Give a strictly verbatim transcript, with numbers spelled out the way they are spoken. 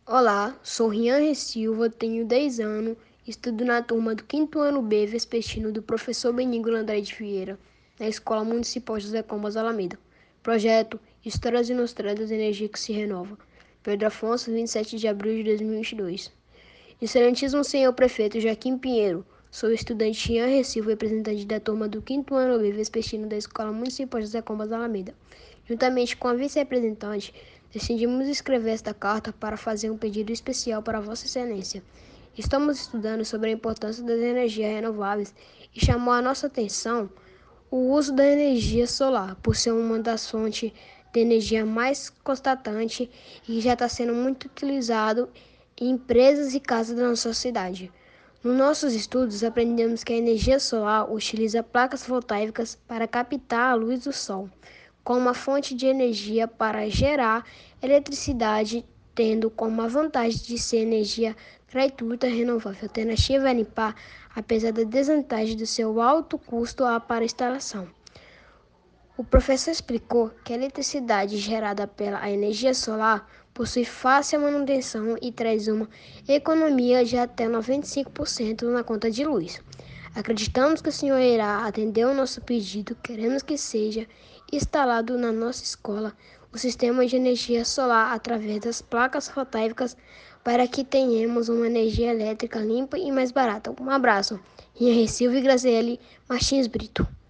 Olá, sou Rian Silva, tenho dez anos, estudo na turma do quinto ano B, vespertino do professor Benigno André de Vieira, na Escola Municipal José Combas Alameda. Projeto Histórias Ilustradas da Energia que se Renova. Pedro Afonso, vinte e sete de abril de dois mil e vinte e dois. Excelentíssimo senhor prefeito Joaquim Pinheiro, sou estudante Rian Silva, representante da turma do quinto ano B, vespertino da Escola Municipal José Combas Alameda. Juntamente com a vice-representante, decidimos escrever esta carta para fazer um pedido especial para Vossa Excelência. Estamos estudando sobre a importância das energias renováveis e chamou a nossa atenção o uso da energia solar, por ser uma das fontes de energia mais constantes e já está sendo muito utilizado em empresas e casas da nossa cidade. Nos nossos estudos, aprendemos que a energia solar utiliza placas fotovoltaicas para captar a luz do sol como uma fonte de energia para gerar eletricidade, tendo como a vantagem de ser energia gratuita, renovável, alternativa a limpar, apesar da desvantagem do seu alto custo para instalação. O professor explicou que a eletricidade gerada pela energia solar possui fácil manutenção e traz uma economia de até noventa e cinco por cento na conta de luz. Acreditamos que o senhor irá atender o nosso pedido. Queremos que seja instalado na nossa escola o sistema de energia solar através das placas fotovoltaicas para que tenhamos uma energia elétrica limpa e mais barata. Um abraço. Rian Silva e Graziele Martins Brito.